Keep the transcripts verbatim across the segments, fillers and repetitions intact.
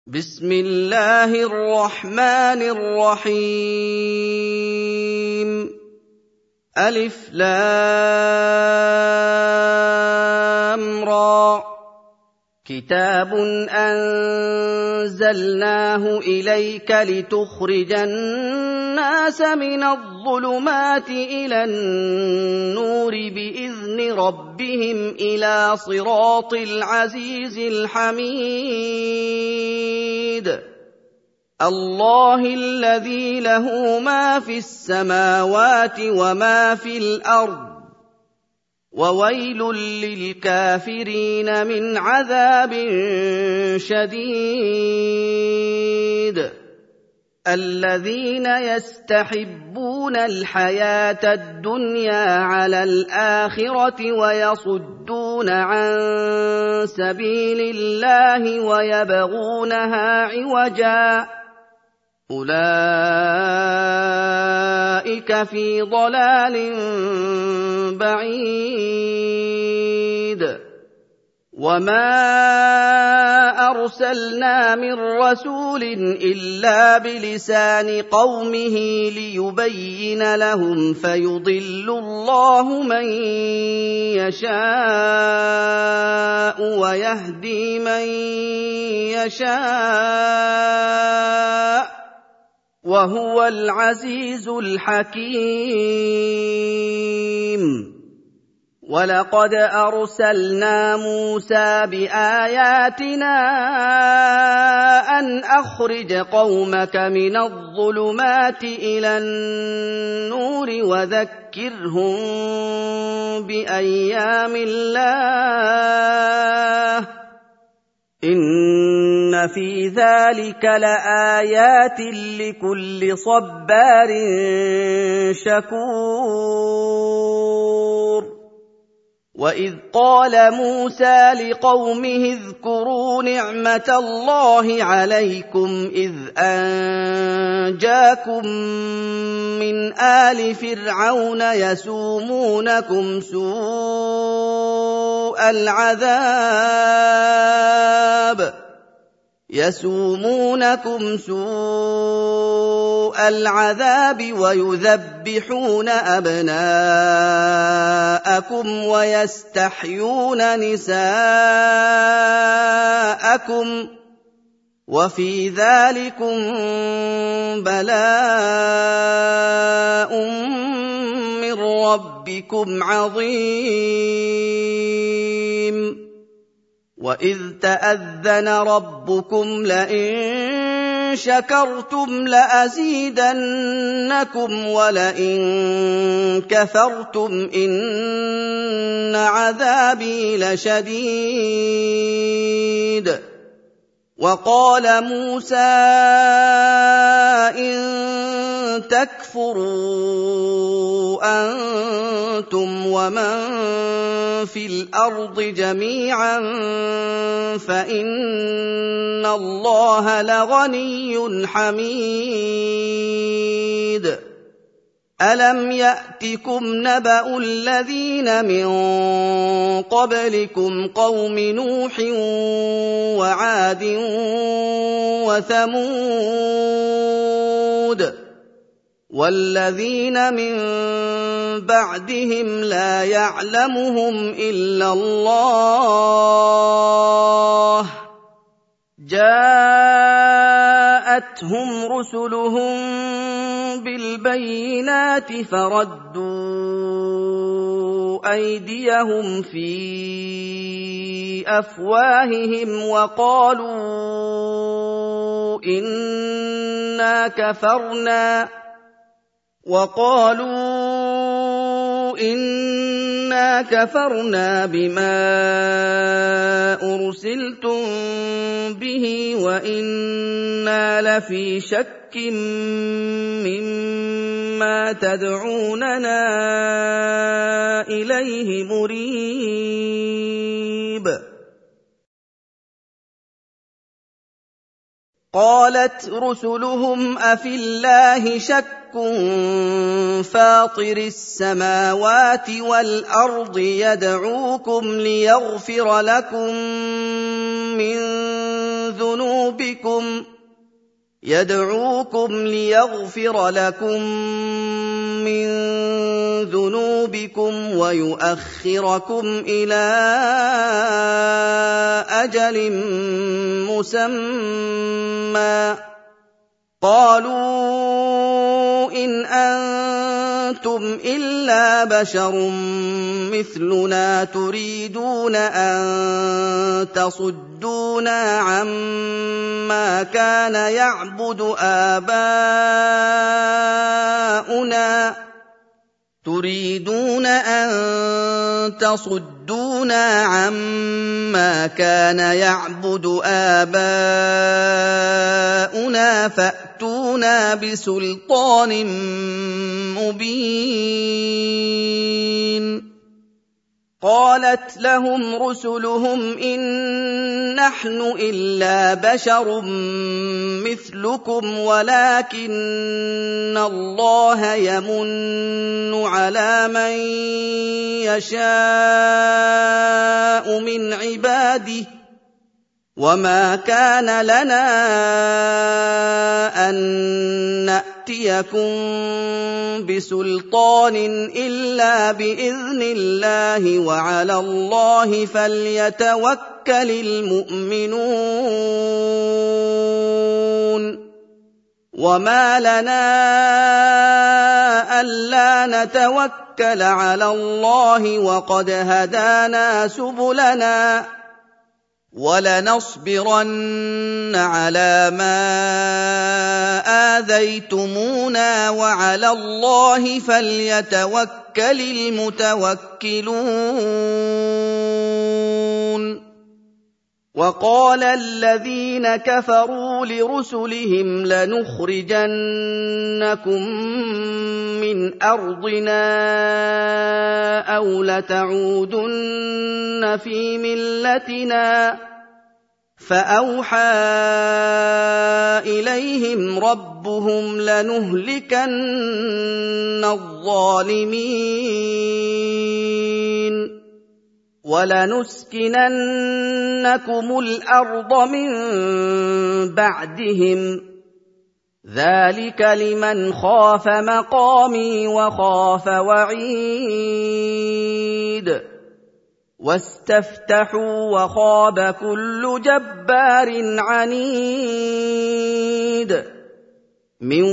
بسم الله الرحمن الرحيم ألف لام را كتاب أنزلناه إليك لتخرج الناس من الظلمات إلى النور بإذن ربهم إلى صراط العزيز الحميد الله الذي له ما في السماوات وما في الأرض وويل للكافرين من عذاب شديد الذين يستحبون الحياة الدنيا على الآخرة ويصدون عن سبيل الله ويبغونها عوجا أولئك في ضلال بعيد وما أرسلنا من رسول إلا بلسان قومه ليبين لهم فيضل الله من يشاء ويهدي من يشاء وهو العزيز الحكيم ولقد أرسلنا موسى بآياتنا أن أخرج قومك من الظلمات إلى النور وذكرهم بأيام الله إن في ذلك لآيات لكل صبار شكور وإذ قال موسى لقومه اذكروا نعمة الله عليكم إذ أنجاكم من آل فرعون يسومونكم سوء العذاب يسومونكم سوء العذاب ويذبحون أبناءكم ويستحيون نساءكم وفي ذلكم بلاء من ربكم عظيم وإذ تأذن ربكم لئن شكرتم لأزيدنكم ولئن كفرتم إن عذابي لشديد وقال موسى إن تكفروا أنتم ومن في الأرض جميعا فإن الله لغني حميد ألم يأتكم نبأ الذين من قبلكم قوم نوح وعاد وثمود والذين من بعدهم لا يعلمهم إلا الله جاءتهم رسلهم بالبينات فردوا أيديهم في أفواههم وقالوا إنا كفرنا وقالوا إنا كفرنا بما أرسلتم به وإنا لفي شك مما تدعوننا إليه مريب قالت رسلهم أفي الله شك فاطر السماوات والأرض يدعوكم ليغفر لكم من ذُنُوبِكُمْ يَدْعُوكُمْ لِيَغْفِرَ لَكُم مِّن ذُنُوبِكُمْ وَيُؤَخِّرَكُمْ إِلَىٰ أَجَلٍ مُّسَمًّى ۚ قَالُوا إِنْ أَنتُمْ إِلَّا بَشَرٌ مِّثْلُنَا تُرِيدُونَ أَن تَصُدُّونَا عَمَّا كَانَ يَعْبُدُ آبَاؤُنَا تُرِيدُونَ أَن تَصُدُّونَا عَمَّا كَانَ يَعْبُدُ آبَاؤُنَا فَأْتُونَا بِسُلْطَانٍ مُّبِينٍ قَالَتْ لَهُمْ رُسُلُهُمْ إِن نَّحْنُ إِلَّا بَشَرٌ مِّثْلُكُمْ وَلَٰكِنَّ اللَّهَ يَمُنُّ عَلَىٰ مَن يَشَاءُ مِنْ عِبَادِهِ وَمَا كَانَ لَنَا أَن نَّأْتِيَكُم بِسُلْطَانٍ إِلَّا بِإِذْنِ اللَّهِ وَعَلَى اللَّهِ فَلْيَتَوَكَّلِ الْمُؤْمِنُونَ وَمَا لَنَا أَلَّا نَتَوَكَّلَ عَلَى اللَّهِ وَقَدْ هَدَانَا سُبُلَنَا وَلَنَصْبِرَنَّ عَلَىٰ مَا آذَيْتُمُونَا وَعَلَى اللَّهِ فَلْيَتَوَكَّلِ الْمُتَوَكِّلُونَ وَقَالَ الَّذِينَ كَفَرُوا لِرُسُلِهِمْ لَنُخْرِجَنَّكُم مِّنْ أَرْضِنَا أَوْ لَتَعُودُنَّ فِي مِلَّتِنَا فَأَوْحَىٰ إِلَيْهِمْ رَبُّهُمْ لَنُهْلِكَنَّ الظَّالِمِينَ وَلَنُسْكِنَنَّكُمُ الْأَرْضَ مِن بَعْدِهِمْ ۚ ذَٰلِكَ لِمَنْ خَافَ مَقَامِي وَخَافَ وَعِيدِ وَاسْتَفْتَحُوا وَخَابَ كُلُّ جَبَّارٍ عَنِيدٍ مِّن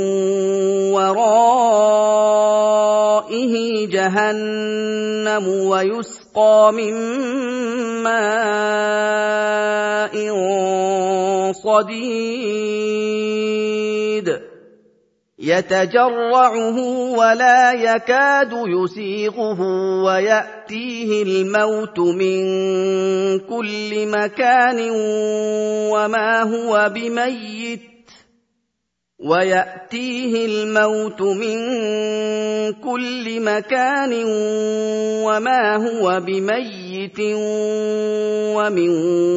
وَرَائِهِ جَهَنَّمُ وَيُسْقَىٰ مِن مَّاءٍ صَدِيدٍ يَتَجَرَّعُهُ وَلَا يَكَادُ يُسِيغُهُ وَيَأْتِيهِ الْمَوْتُ مِن كُلِّ مَكَانٍ وَمَا هُوَ بِمَيِّتٍ وَيَأْتِيهِ الْمَوْتُ مِن كُلِّ مَكَانٍ وَمَا هُوَ بِمَيِّتٍ وَمِن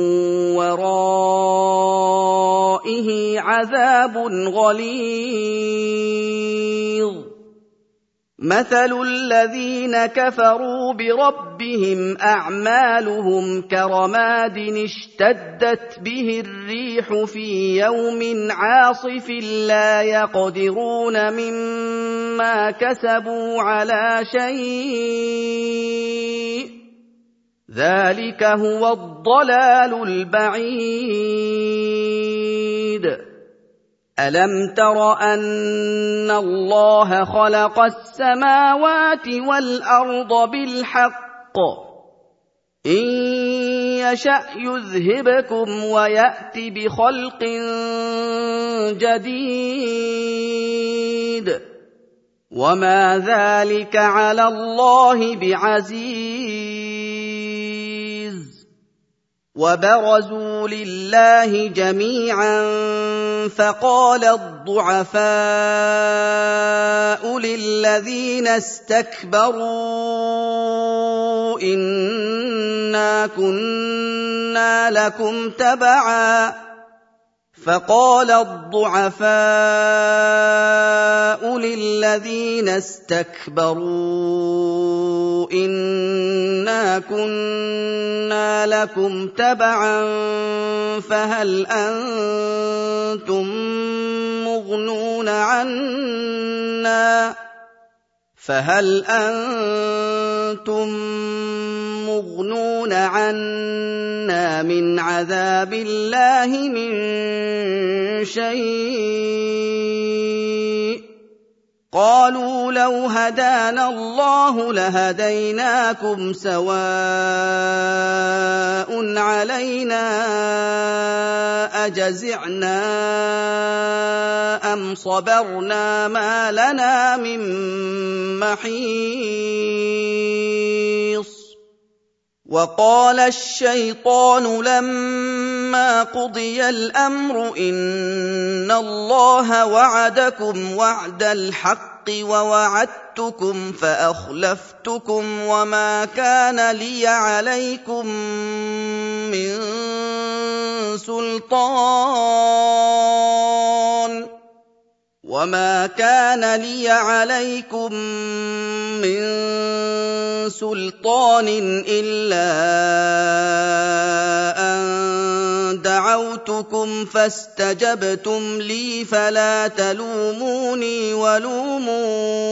وَرَائِهِ عَذَابٌ غَلِيظٌ مَثَلُ الَّذِينَ كَفَرُوا بِرَبِّهِمْ أَعْمَالُهُمْ كَرَمَادٍ اشْتَدَّتْ بِهِ الرِّيحُ فِي يَوْمٍ عَاصِفٍ لَّا يَقْدِرُونَ مِمَّا كَسَبُوا عَلَىٰ شَيْءٍ ۚ ذَٰلِكَ هُوَ الضَّلَالُ الْبَعِيدُ أَلَمْ تَرَ أَنَّ اللَّهَ خَلَقَ السَّمَاوَاتِ وَالْأَرْضَ بِالْحَقِّ ۚ إِن يَشَأْ يُذْهِبْكُمْ وَيَأْتِ بِخَلْقٍ جَدِيدٍ وَمَا ذَٰلِكَ عَلَى اللَّهِ بِعَزِيزٍ وَبَرَزُوا لِلَّهِ جَمِيعًا فَقَالَ الضُّعَفَاءُ لِلَّذِينَ اسْتَكْبَرُوا إِنَّا كُنَّا لَكُمْ تَبَعًا فَقَالَ الضُّعَفَاءُ لِلَّذِينَ اسْتَكْبَرُوا إِنَّا كُنَّا لَكُمْ تَبَعًا فَهَلْ أَنتُم مُّغْنُونَ عَنَّا فَهَلْ أَنتُم مُّغْنُونَ عَنَّا مِنْ عَذَابِ اللَّهِ مِن شَيْءٍ قَالُوا لَوْ هَدَانَا اللَّهُ لَهَدَيْنَاكُمْ سَوَاءٌ عَلَيْنَا أَجَزِعْنَا أَمْ صَبَرْنَا مَا لَنَا مِن مَّحِيصٍ وَقَالَ الشَّيْطَانُ لَمَّا قُضِيَ الْأَمْرُ إِنَّ اللَّهَ وَعَدَكُمْ وَعْدَ الْحَقِّ وَوَعَدتُّكُمْ فَأَخْلَفْتُكُمْ وَمَا كَانَ لِيَ عَلَيْكُم مِّن سُلْطَانٍ وَمَا كَانَ لِيَ عَلَيْكُم مِّن سُلْطَانٍ إِلَّا أَن دَعَوْتُكُمْ فَاسْتَجَبْتُمْ لِي فَلَا تَلُومُونِي وَلُومُوا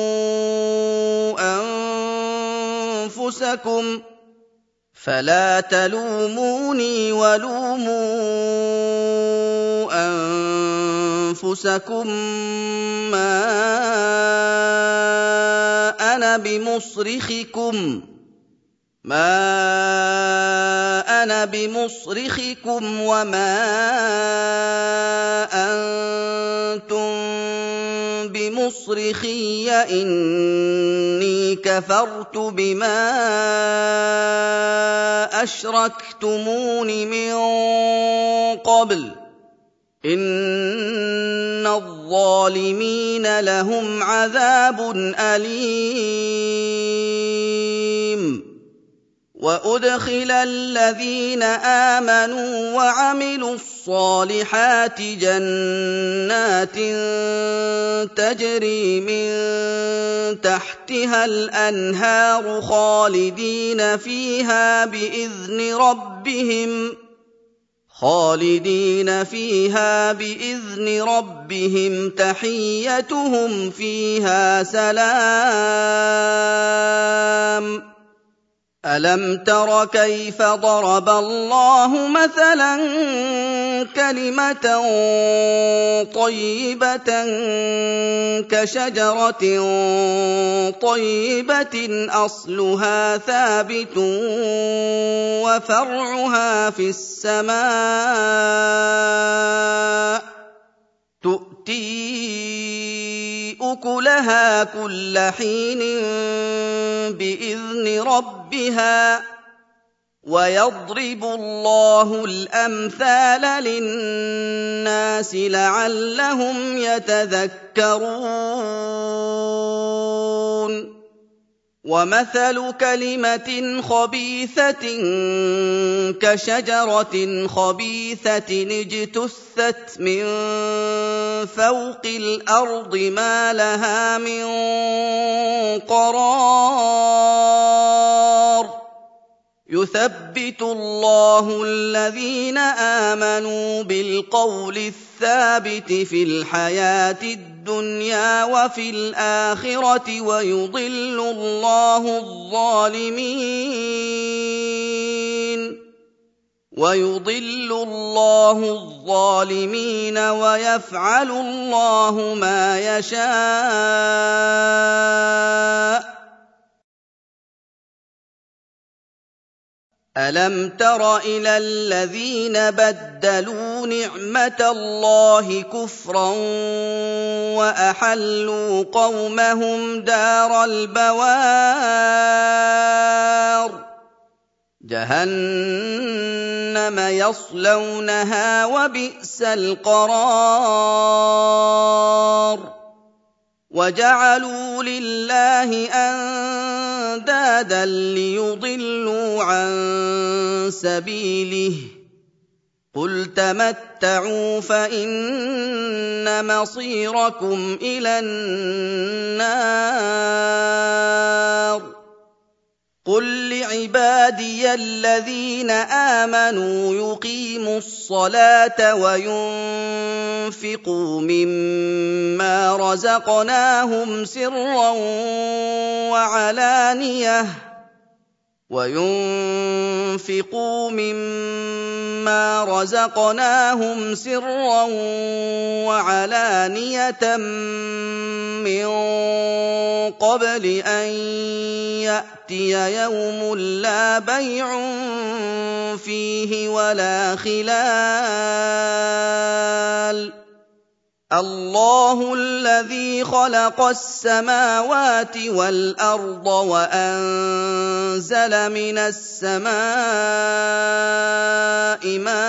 أَنفُسَكُمْ فَلَا تَلُومُونِي وَلُومُوا أَنفُسَكُم مَّا أَنَا بِمُصْرِخِكُمْ مَا أَنَا بِمُصْرِخِكُمْ وَمَا أَنتُم بِمُصْرِخِيَّ إِنِّي كَفَرْتُ بِمَا أَشْرَكْتُمُونِ مِن قَبْلُ إِنَّ الظَّالِمِينَ لَهُمْ عَذَابٌ أَلِيمٌ وَأُدْخِلَ الَّذِينَ آمَنُوا وَعَمِلُوا الصَّالِحَاتِ جَنَّاتٍ تَجْرِي مِن تَحْتِهَا الْأَنْهَارُ خَالِدِينَ فِيهَا بِإِذْنِ رَبِّهِمْ خالدين فيها بإذن ربهم تحيتهم فيها سلام ألم تر كيف ضرب الله مثلا كلمة طيبة كشجرة طيبة أصلها ثابت وفرعها في السماء تؤتي أكلها كل حين بإذن ربها ويضرب الله الأمثال للناس لعلهم يتذكرون ومثل كلمة خبيثة كشجرة خبيثة اجتثت من فوق الأرض ما لها من قرار يثبت الله الذين آمنوا بالقول الثابت في الحياة الدنيا وفي الآخرة ويضل الله الظالمين ويضل الله الظالمين ويفعل الله ما يشاء ألم تر إلى الذين بدلوا نعمة الله كفرا وأحلوا قومهم دار البوار جهنم يصلونها وبئس القرار وجعلوا لله أندادا ليضلوا عن سبيله قل تمتعوا فإن مصيركم إلى النار قُل لِّعِبَادِيَ الَّذِينَ آمَنُوا يُقِيمُوا الصَّلَاةَ وَيُنفِقُوا مِمَّا رَزَقْنَاهُمْ سِرًّا وَعَلَانِيَةً وَيُنفِقُوا مِمَّا رَزَقْنَاهُمْ سِرًّا وَعَلَانِيَةً مِّن قَبْلِ أَن يَأْتِيَ يَوْمٌ لَّا بَيْعٌ فِيهِ وَلَا خِلَالٌ اللَّهُ الَّذِي خَلَقَ السَّمَاوَاتِ وَالْأَرْضَ وَأَنزَلَ مِنَ السَّمَاءِ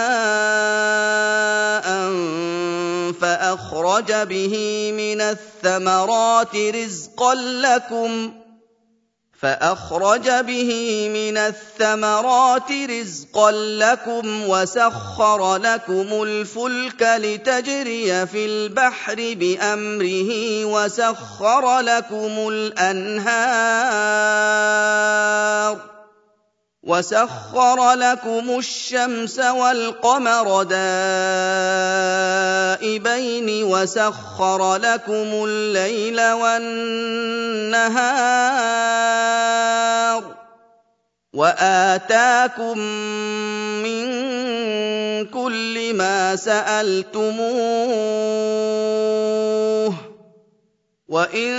مَاءً فَأَخْرَجَ بِهِ مِنَ الثَّمَرَاتِ رِزْقًا لَّكُمْ فأخرج به من الثمرات رزقا لكم وسخر لكم الفلك لتجري في البحر بأمره وسخر لكم الأنهار وسخر لكم الشمس والقمر دائبين وسخر لكم الليل والنهار وآتاكم من كل ما سألتموه وإن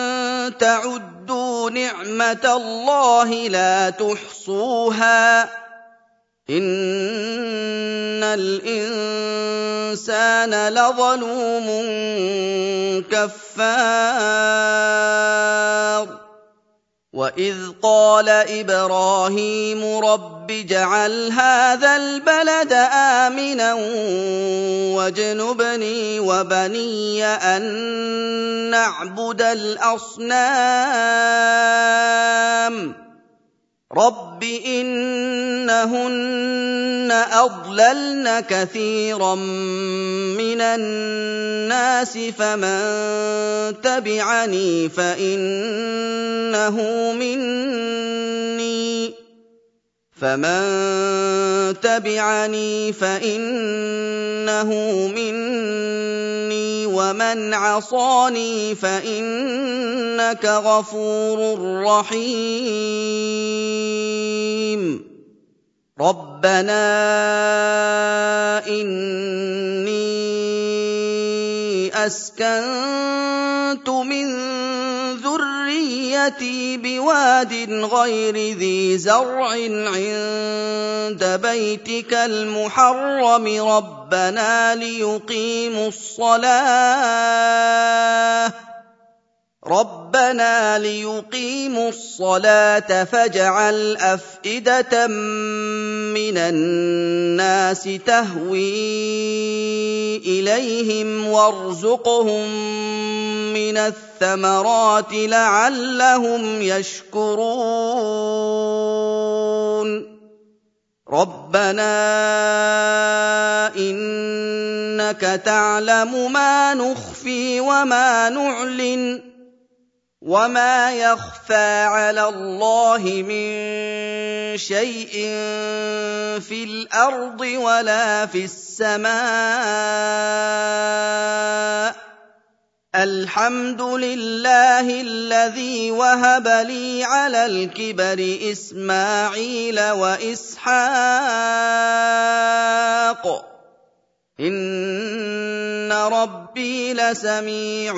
تعدوا نعمة الله لا تحصوها إن الإنسان لظلوم كفار وإذ قال إبراهيم رب اجعل هذا البلد آمنا واجنبني وبني أن نعبد الأصنام رب إنهن أضللن كثيرا من الناس فمن تبعني فإنه مني فمن تبعني فإنه مني ومن عصاني فإنك غفور رحيم ربنا إني أسكنت من ذريتي بواد غير ذي زرع عند بيتك المحرم ربنا ليقيموا الصلاة ربنا ليقيموا الصلاة فاجعل أفئدة من الناس تهوي إليهم وارزقهم من الثمرات لعلهم يشكرون ربنا إنك تعلم ما نخفي وما نعلن وما يخفى على الله من شيء في الأرض ولا في السماء الحمد لله الذي وهب لي على الكبر إسماعيل وإسحاق إن ربي لسميع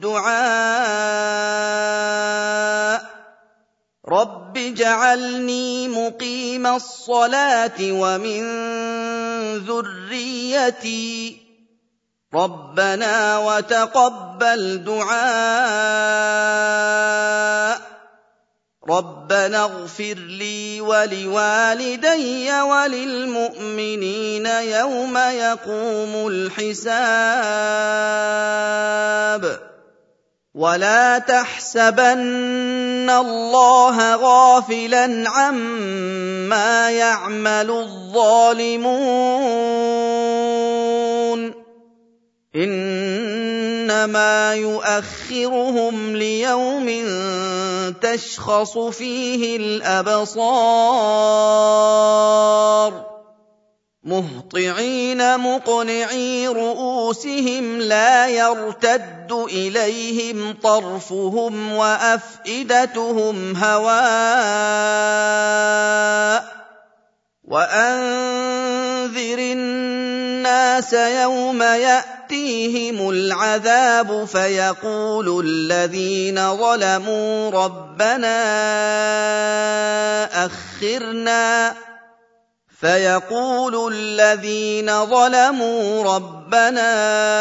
الدعاء رب اجعلني مقيم الصلاة ومن ذريتي ربنا وتقبل دعاء ربنا اغفر لي ولوالدي وللمؤمنين يوم يقوم الحساب ولا تحسبن الله غافلا عما يعمل الظالمون إن إنما يؤخرهم ليوم تشخص فيه الأبصار مهطعين مقنعي رؤوسهم لا يرتد إليهم طرفهم وأفئدتهم هواء وأنذر الناس يوم يأتيهم العذاب فيقول الذين ظلموا ربنا أخرنا فيقول الذين ظلموا ربنا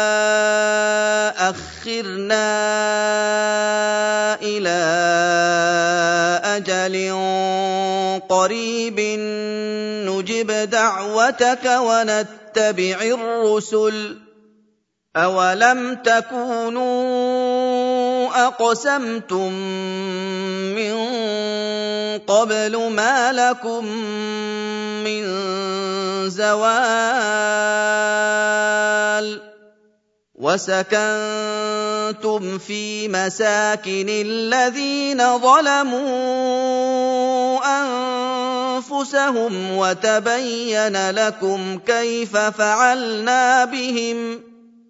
أخرنا إلى أجل قريب نجب دعوتك ونتبع الرسل أولم تكونوا أقسمتم من قبل ما لكم من زوال وسكنتم في مساكن الذين ظلموا أنفسهم وتبين لكم كيف فعلنا بهم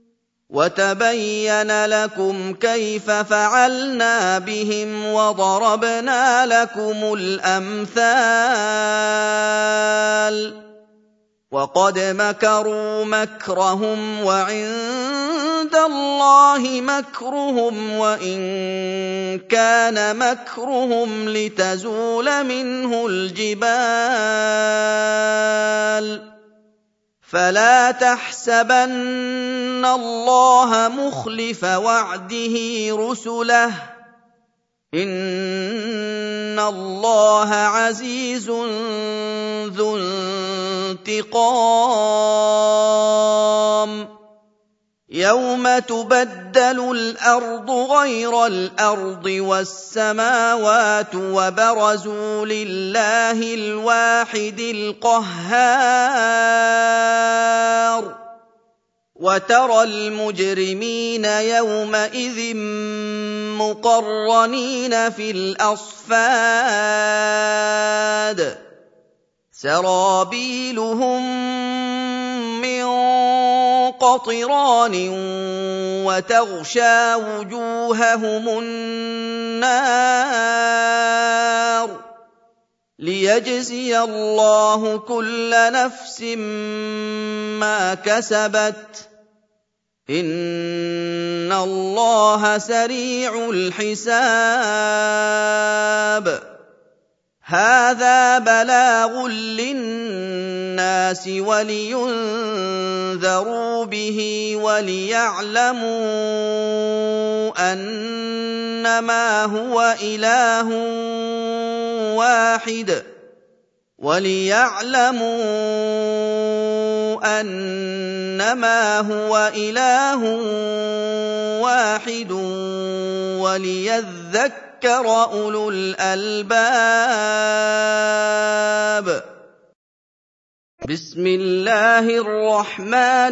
وتبين لكم كيف فعلنا بهم وضربنا لكم الأمثال وقد مكروا مكرهم وعند الله مكرهم وإن كان مكرهم لتزول منه الجبال فلا تحسبن الله مخلف وعده رسله إن الله عزيز ذو انتقام يوم تبدل الأرض غير الأرض والسماوات وبرزوا لله الواحد القهار وترى المجرمين يومئذ مقرنين في الأصفاد سرابيلهم من قطران وتغشى وجوههم النار ليجزي الله كل نفس ما كسبت إن الله سريع الحساب هذا بلاغ للناس ولينذروا به وليعلموا أنما هو إله واحد وليعلموا أنما هو إله واحد وليذكر أولو الألباب بسم الله الرحمن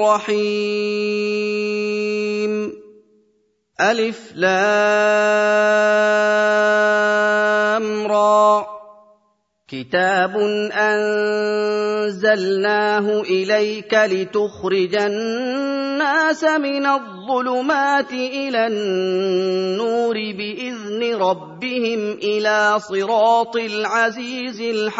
الرحيم ألف لام را كتاب أنزلناه إليك لتخرج الناس من الظلمات إلى النور بإذن ربهم إلى صراط العزيز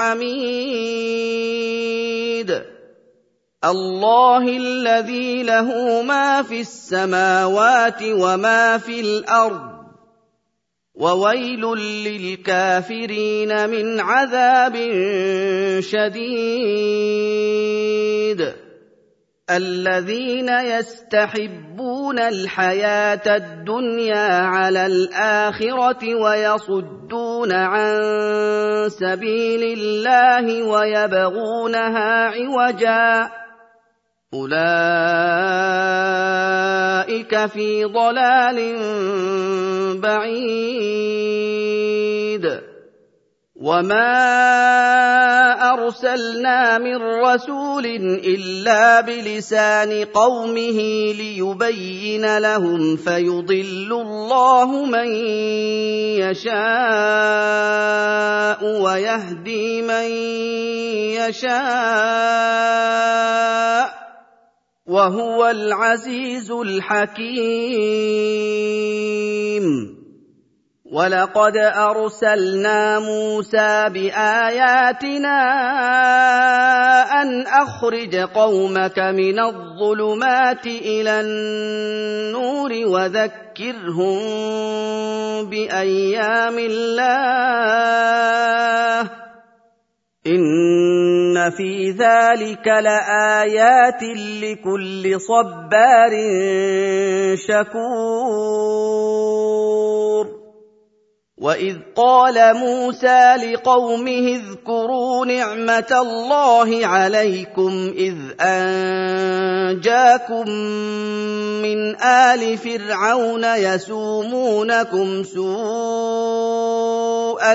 الحميد الله الذي له ما في السماوات وما في الأرض وويل للكافرين من عذاب شديد الذين يستحبون الحياة الدنيا على الآخرة ويصدون عن سبيل الله ويبغونها عوجا أولئك في ضلال بعيد وَمَا أَرْسَلْنَا مِن رَّسُولٍ إِلَّا بِلِسَانِ قَوْمِهِ لِيُبَيِّنَ لَهُمْ فَيُضِلُّ اللَّهُ مَن يَشَاءُ وَيَهْدِي مَن يَشَاءُ ۚ وَهُوَ الْعَزِيزُ الْحَكِيمُ. وَلَقَدْ أَرْسَلْنَا مُوسَىٰ بِآيَاتِنَا أَنْ أَخْرِجْ قَوْمَكَ مِنَ الظُّلُمَاتِ إِلَى النُّورِ وَذَكِّرْهُم بِأَيَّامِ اللَّهِ ۚ إِنَّ فِي ذَٰلِكَ لَآيَاتٍ لِّكُلِّ صَبَّارٍ شَكُورٍ. وَإِذْ قَالَ مُوسَىٰ لِقَوْمِهِ اذْكُرُوا نِعْمَةَ اللَّهِ عَلَيْكُمْ إِذْ أَنجَاكُم مِّنْ آلِ فِرْعَوْنَ يَسُومُونَكُمْ سُوءَ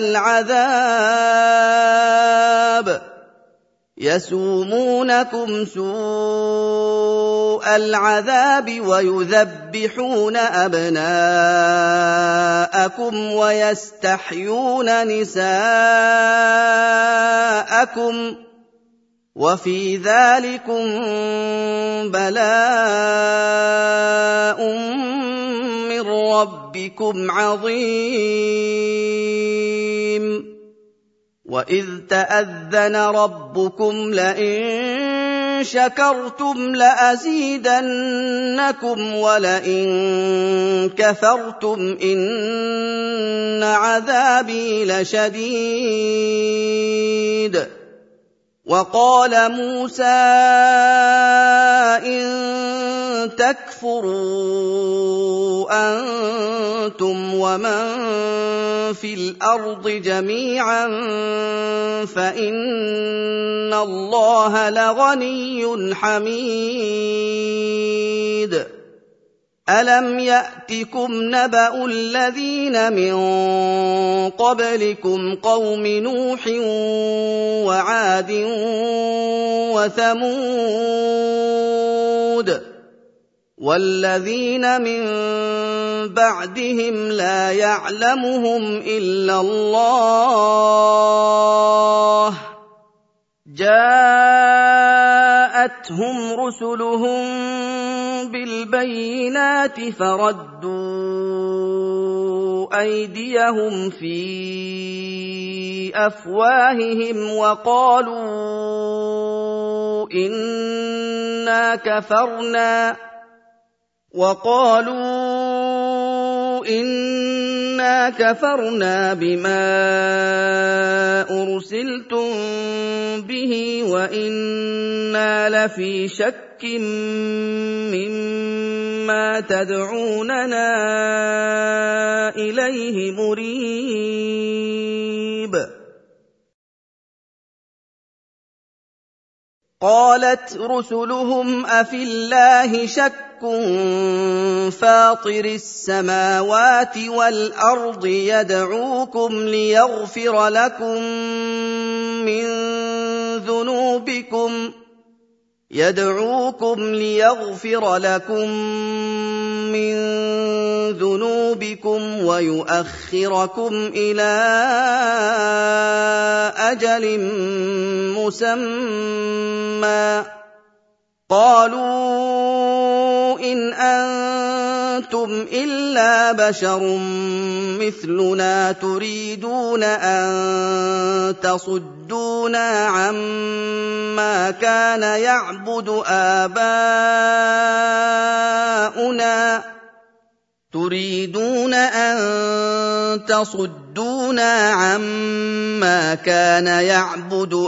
الْعَذَابِ يَسُومُونَكُمْ سُوءَ الْعَذَابِ وَيُذَبِّحُونَ أَبْنَاءَكُمْ وَيَسْتَحْيُونَ نِسَاءَكُمْ ۚ وَفِي ذَٰلِكُم بَلَاءٌ مِّن رَّبِّكُمْ عَظِيمٌ. وَإِذْ تَأَذَّنَ رَبُّكُمْ لَئِن شَكَرْتُمْ لَأَزِيدَنَّكُمْ وَلَئِن كَفَرْتُمْ إِنَّ عَذَابِي لَشَدِيدٌ. وَقَالَ مُوسَىٰ إِن تَكْفُرُوا أَنتُمْ وَمَن فِي الْأَرْضِ جَمِيعًا فَإِنَّ اللَّهَ لَغَنِيٌّ حَمِيدٌ. أَلَمْ يَأْتِكُمْ نَبَأُ الَّذِينَ مِن قَبْلِكُمْ قَوْمِ نُوحٍ وَعَادٍ وَثَمُودَ وَالَّذِينَ مِن بَعْدِهِمْ لَا يَعْلَمُهُمْ إِلَّا اللَّهُ ۚ جَاءَتْهُمْ رُسُلُهُم بِالْبَيِّنَاتِ فَرَدُّوا أَيْدِيَهُمْ فِي أَفْوَاهِهِمْ وَقَالُوا إِنَّا كَفَرْنَا وَقَالُوا إِنَّا كَفَرْنَا بِمَا أُرْسِلْتُم بِهِ وَإِنَّا لَفِي شَكٍّ مِّمَّا تَدْعُونَنَا إِلَيْهِ مُرِيبٍ. قَالَتْ رُسُلُهُمْ أَفِي اللَّهِ شَكٌّ فَاطِرِ السَّمَاوَاتِ وَالْأَرْضِ يَدْعُوكُمْ لِيَغْفِرَ لَكُم مِّن ذُنُوبِكُمْ يَدْعُوكُمْ لِيَغْفِرَ لَكُم مِّن ذُنُوبِكُمْ وَيُؤَخِّرَكُمْ إِلَىٰ أَجَلٍ مُّسَمًّى ۚ قَالُوا إِنْ أَنتُمْ إِلَّا بَشَرٌ مِّثْلُنَا تُرِيدُونَ أَن تَصُدُّونَا عَمَّا كَانَ يَعْبُدُ آبَاؤُنَا تُرِيدُونَ أَن تَصُدُّونَا عَمَّا كَانَ يَعْبُدُ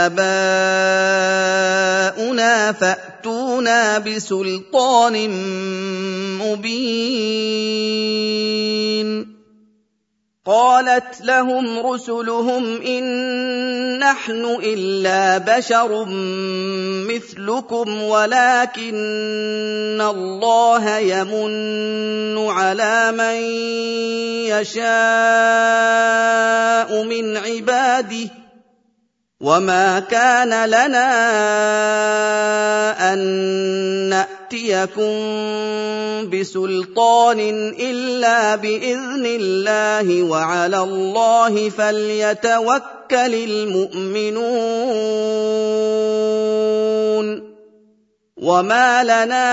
آبَاؤُنَا فَأْتُونَا بِسُلْطَانٍ مُّبِينٍ. قالت لهم رسلهم إن نحن إلا بشر مثلكم ولكن الله يمن على من يشاء من عباده وما كان لنا أن نأتيكم بسلطان إلا بإذن الله وعلى الله فليتوكل المؤمنون وما لنا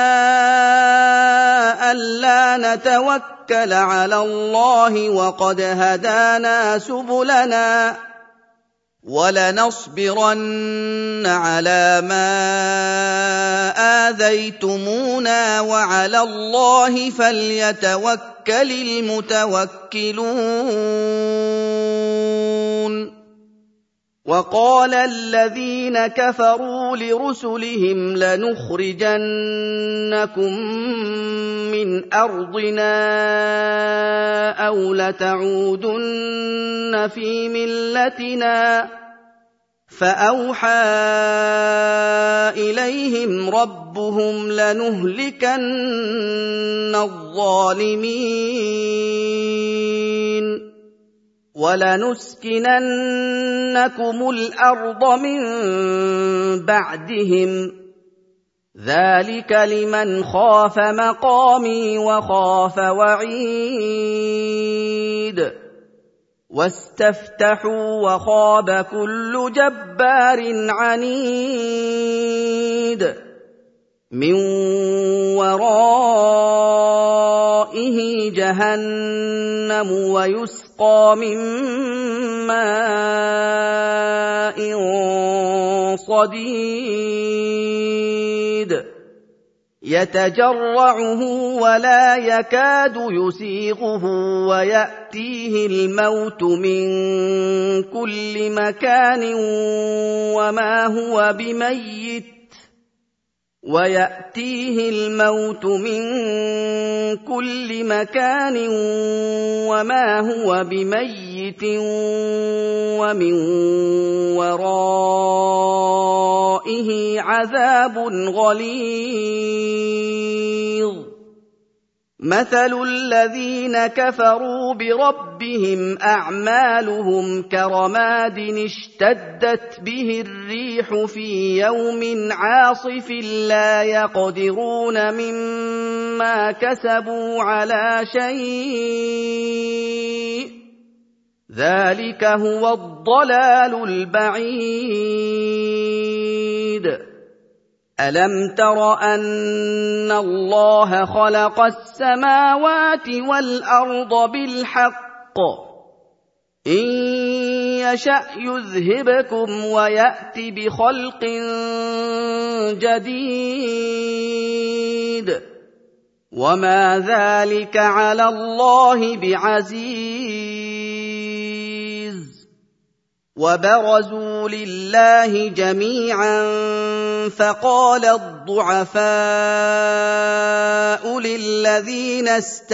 ألا نتوكل على الله وقد هدانا سبلنا وَلَنَصْبِرَنَّ عَلَىٰ مَا آذَيْتُمُونَا وَعَلَى اللَّهِ فَلْيَتَوَكَّلِ الْمُتَوَكِّلُونَ وَقَالَ الَّذِينَ كَفَرُوا لِرُسُلِهِمْ لَنُخْرِجَنَّكُم مِّنْ أَرْضِنَا أَوْ لَتَعُودُنَّ فِي مِلَّتِنَا فَأَوْحَىٰ إِلَيْهِمْ رَبُّهُمْ لَنُهْلِكَنَّ الظَّالِمِينَ وَلَنُسْكِنَنَّكُمُ الْأَرْضَ مِن بَعْدِهِمْ ۚ ذَٰلِكَ لِمَنْ خَافَ مَقَامِي وَخَافَ وَعِيدِ وَاسْتَفْتَحُوا وَخَابَ كُلُّ جَبَّارٍ عَنِيدٍ مِّن وَرَائِهِ جَهَنَّمُ وَيُسْقَىٰ مِن مَّاءٍ صَدِيدٍ يَتَجَرَّعُهُ وَلَا يَكَادُ يُسِيغُهُ وَيَأْتِيهِ الْمَوْتُ مِن كُلِّ مَكَانٍ وَمَا هُوَ بِمَيِّتٍ وَيَأْتِيهِ الْمَوْتُ مِن كُلِّ مَكَانٍ وَمَا هُوَ بِمَيِّتٍ وَمِن وَرَائِهِ عَذَابٌ غَلِيظٌ مَثَلُ الَّذِينَ كَفَرُوا بِرَبِّهِمْ أَعْمَالُهُمْ كَرَمَادٍ اشْتَدَّتْ بِهِ الرِّيحُ فِي يَوْمٍ عَاصِفٍ لَّا يَقْدِرُونَ مِمَّا كَسَبُوا عَلَىٰ شَيْءٍ ۚ ذَٰلِكَ هُوَ الضَّلَالُ الْبَعِيدُ أَلَمْ تَرَ أَنَّ اللَّهَ خَلَقَ السَّمَاوَاتِ وَالْأَرْضَ بِالْحَقِّ ۚ إِن يَشَأْ يُذْهِبْكُمْ وَيَأْتِ بِخَلْقٍ جَدِيدٍ وَمَا ذَٰلِكَ عَلَى اللَّهِ بِعَزِيزٍ وَبَرَزُوا لِلَّهِ جَمِيعًا فَقَالَ الضُّعَفَاءُ لِلَّذِينَ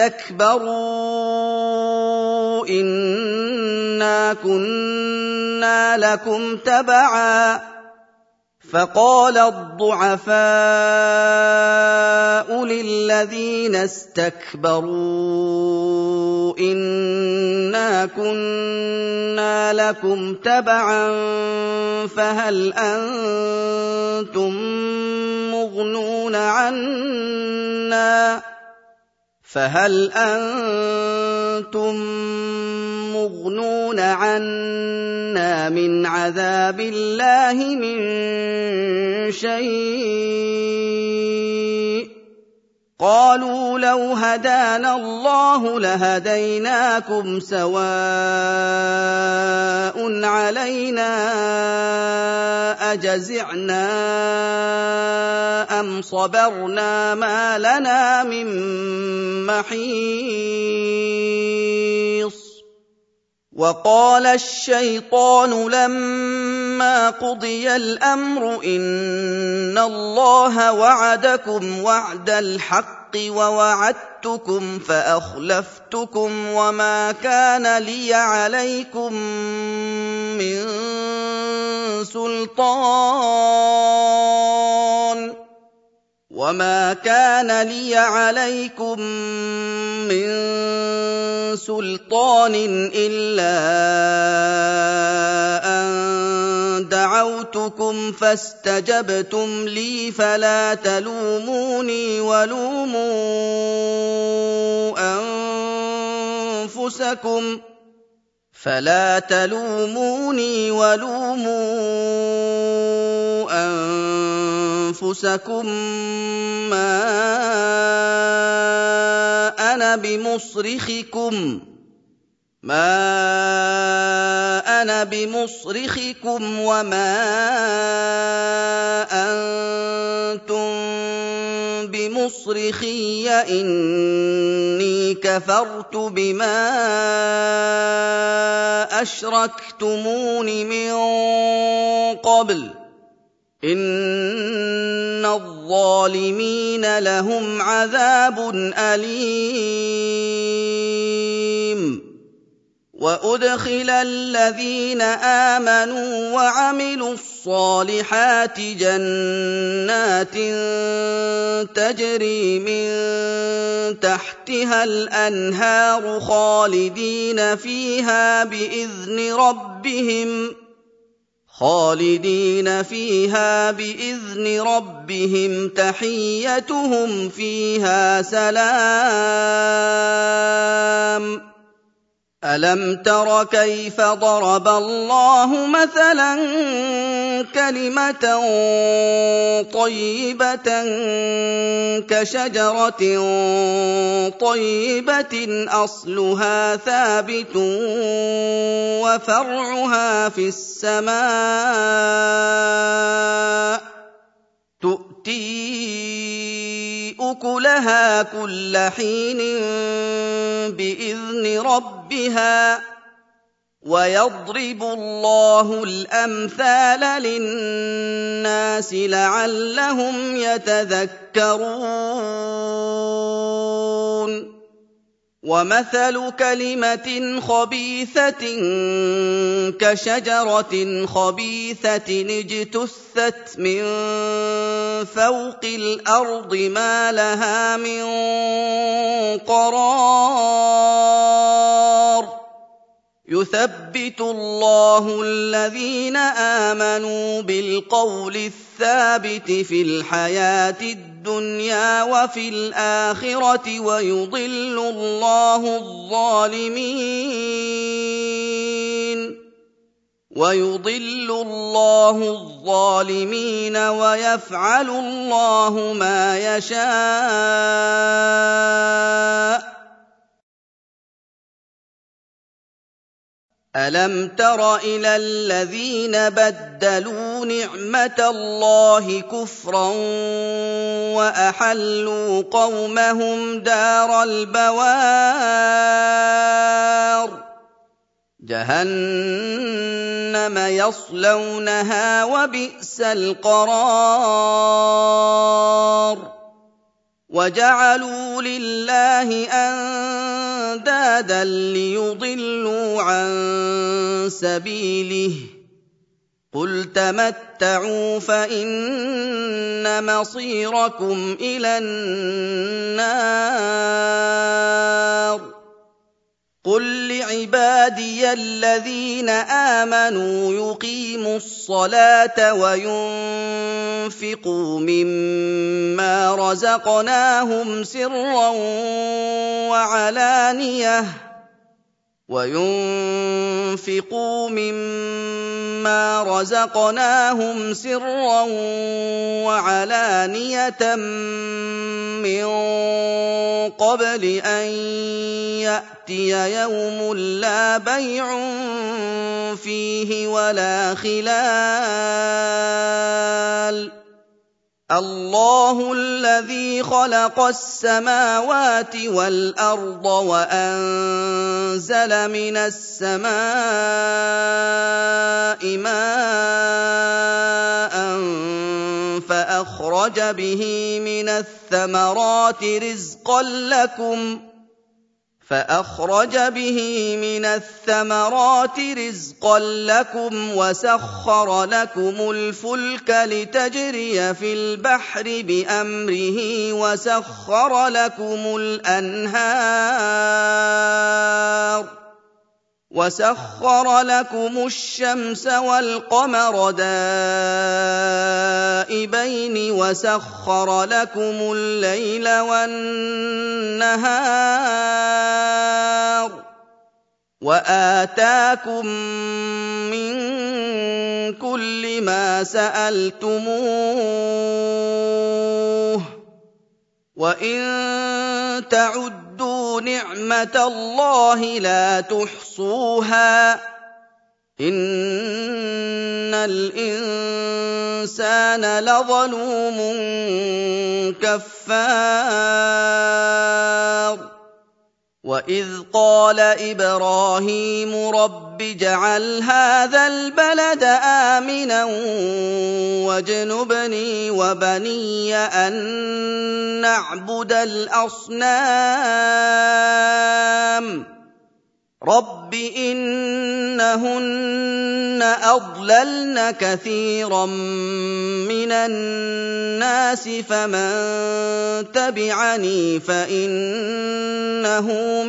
اسْتَكْبَرُوا إِنَّا كُنَّا لَكُمْ تَبَعًا فَقَالَ الضُّعَفَاءُ لِلَّذِينَ اسْتَكْبَرُوا إِنَّا كُنَّا لَكُمْ تَبَعًا فَهَلْ أَنتُم مُّغْنُونَ عَنَّا فَهَلْ أَنتُم مُّغْنُونَ عَنَّا مِنْ عَذَابِ اللَّهِ مِن شَيْءٍ قَالُوا لَوْ هَدَانَا اللَّهُ لَهَدَيْنَاكُمْ سَوَاءٌ عَلَيْنَا أَجَزِعْنَا أَمْ صَبَرْنَا مَا لَنَا مِن مَّحِيصٍ وَقَالَ الشَّيْطَانُ لَمَّا فَلَمَّا قُضِيَ الْأَمْرُ إِنَّ اللَّهَ وَعَدَكُمْ وَعْدَ الْحَقِّ وَوَعَدتُّكُمْ فَأَخْلَفْتُكُمْ وَمَا كَانَ لِيَ عَلَيْكُم مِّن سُلْطَانٍ وَمَا كَانَ لِيَ عَلَيْكُم مِّن سُلْطَانٍ إِلَّا أَن دَعَوْتُكُمْ فَاسْتَجَبْتُمْ لِي فَلَا تَلُومُونِي وَلُومُوا أَنفُسَكُمْ فَلَا تَلُومُونِي وَلُومُوا أَنفُسَكُم مَّا أَنَا بِمُصْرِخِكُمْ مَا أَنَا بِمُصْرِخِكُمْ وَمَا أَنتُم بِمُصْرِخِيَّ إِنِّي كَفَرْتُ بِمَا أَشْرَكْتُمُونِ مِن قَبْلُ ۗ إِنَّ الظَّالِمِينَ لَهُمْ عَذَابٌ أَلِيمٌ وَأُدْخِلَ الَّذِينَ آمَنُوا وَعَمِلُوا الصَّالِحَاتِ جَنَّاتٍ تَجْرِي مِن تَحْتِهَا الْأَنْهَارُ خَالِدِينَ فِيهَا بِإِذْنِ رَبِّهِمْ خالدين فيها بإذن ربهم تحيتهم فيها سلام ألم تر كيف ضرب الله مثلا كلمة طيبة كشجرة طيبة أصلها ثابت وفرعها في السماء تؤتي أكلها كل حين بإذن ربها ويضرب الله الأمثال للناس لعلهم يتذكرون ومثل كلمة خبيثة كشجرة خبيثة اجتثت من فوق الأرض ما لها من قرار يثبت الله الذين آمنوا بالقول الثابت في الحياة الدنيا وفي الآخرة ويضل الله الظالمين ويضل الله الظالمين ويفعل الله ما يشاء ألم تر إلى الذين بدلوا نعمة الله كفرا وأحلوا قومهم دار البوار جهنم يصلونها وبئس القرار وجعلوا لله أندادا ليضلوا عن سبيله قل تمتعوا فإن مصيركم إلى النار قل لعبادي الذين آمنوا يقيموا الصلاة وينفقوا مما رزقناهم سرا وعلانية وينفقوا مما رزقناهم سرا وعلانية من قبل أن يأتي يوم لا بيع فيه ولا خلال اللَّهُ الَّذِي خَلَقَ السَّمَاوَاتِ وَالْأَرْضَ وَأَنزَلَ مِنَ السَّمَاءِ مَاءً فَأَخْرَجَ بِهِ مِنَ الثَّمَرَاتِ رِزْقًا لَّكُمْ فأخرج به من الثمرات رزقا لكم وسخر لكم الفلك لتجري في البحر بأمره وسخر لكم الأنهار وسخر لكم الشمس والقمر دائبين وسخر لكم الليل والنهار وآتاكم من كل ما سألتموه وإن تعدوا نعمة الله لا تحصوها إن الإنسان لظلوم كفار وإذ قال إبراهيم رب اجعل هذا البلد آمنا واجنبني وبني أن نعبد الأصنام رب إنهن أضللن كثيرا من الناس فمن تبعني فإنه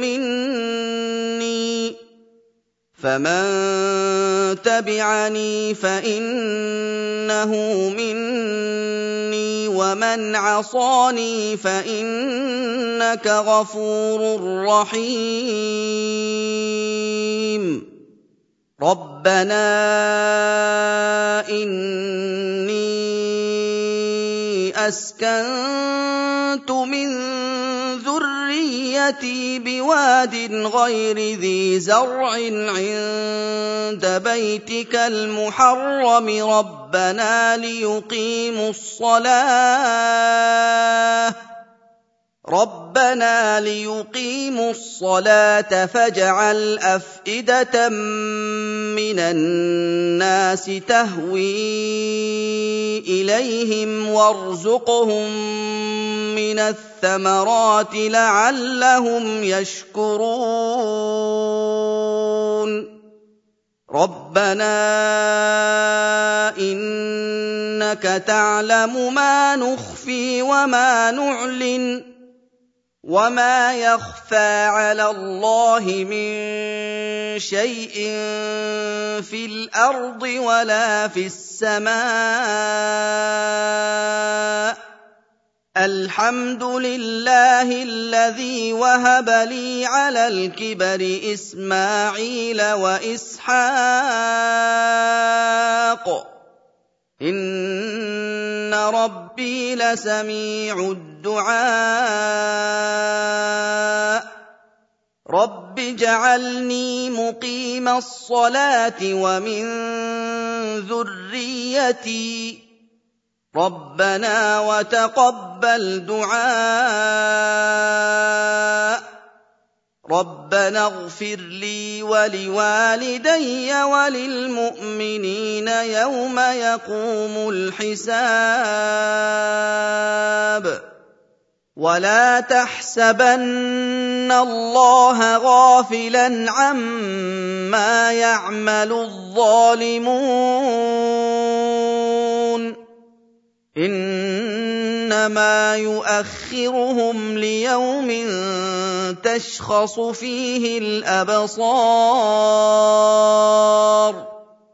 مني فمن تبعني فإنه مني ومن عصاني فإنك غفور رحيم ربنا إني أسكنت من ذريتي بواد غير ذي زرع عند بيتك المحرم ربنا ليقيموا الصلاة ربنا ليقيموا الصلاة فاجعل أفئدة من الناس تهوي إليهم وارزقهم من الثمرات لعلهم يشكرون ربنا إنك تعلم ما نخفي وما نعلن وما يخفى على الله من شيء في الأرض ولا في السماء الحمد لله الذي وهب لي على الكبر إسماعيل وإسحاق إن ربي لسميع الدعاء رب اجعلني مقيم الصلاة ومن ذريتي ربنا وتقبل دعاء ربنا اغفر لي ولوالدي وللمؤمنين يوم يقوم الحساب ولا تحسبن الله غافلا عما يعمل الظالمون إنما يؤخرهم ليوم تشخص فيه الأبصار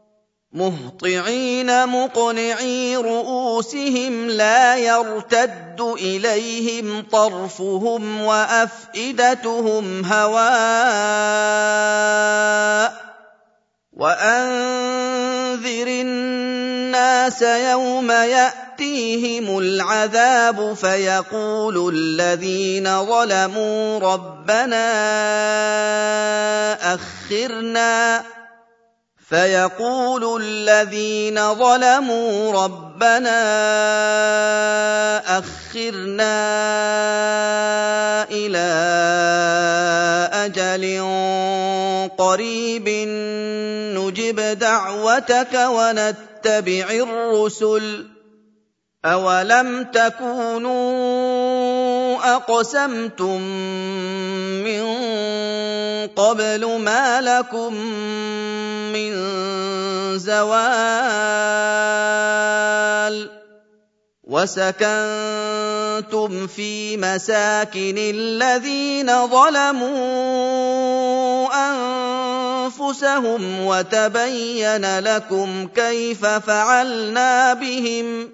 مهطعين مقنعي رؤوسهم لا يرتد إليهم طرفهم وأفئدتهم هواء وأنذر الناس يوم يأتيهم العذاب فيقول الذين ظلموا ربنا أخرنا فيقول الذين ظلموا ربنا أخرنا إلى أجل قريب نجب دعوتك ونتبع الرسل أولم تكونوا أقسمتم من قبل ما لكم من زوال وسكنتم في مساكن الذين ظلموا أنفسهم وتبين لكم كيف فعلنا بهم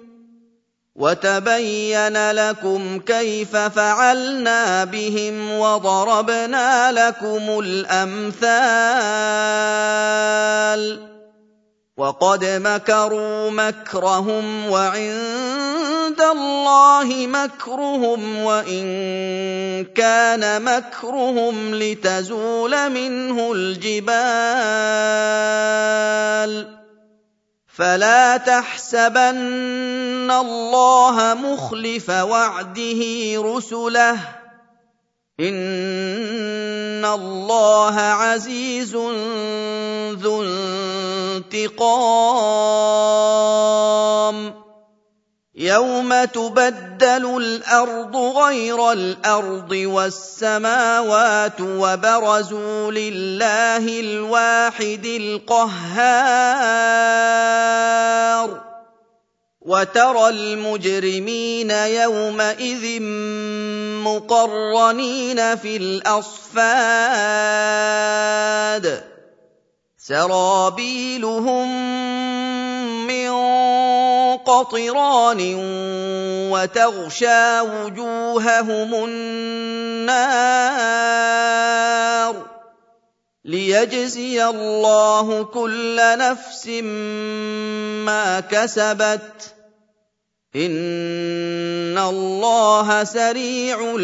وتبين لكم كيف فعلنا بهم وضربنا لكم الأمثال وقد مكروا مكرهم وعند الله مكرهم وإن كان مكرهم لتزول منه الجبال فلا تحسبن الله مخلف وعده رسله إن الله عزيز ذو انتقام يوم تبدل الأرض غير الأرض والسماوات وبرزوا لله الواحد القهار وترى المجرمين يومئذ مقرنين في الأصفاد سرابيلهم من قطران وتغشى وجوههم النار ليجزي الله كل نفس ما كسبت إن الله سريع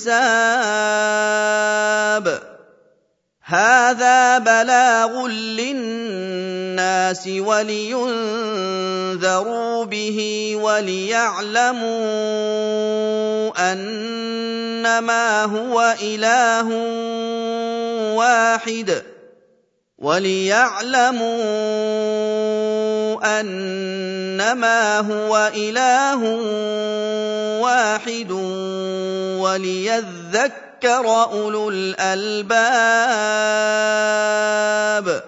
الحساب هذا بلاغ للناس ولينذروا به وليعلموا أنما هو إله واحد وليعلموا أنما هو إله واحد وليذكر أولو الألباب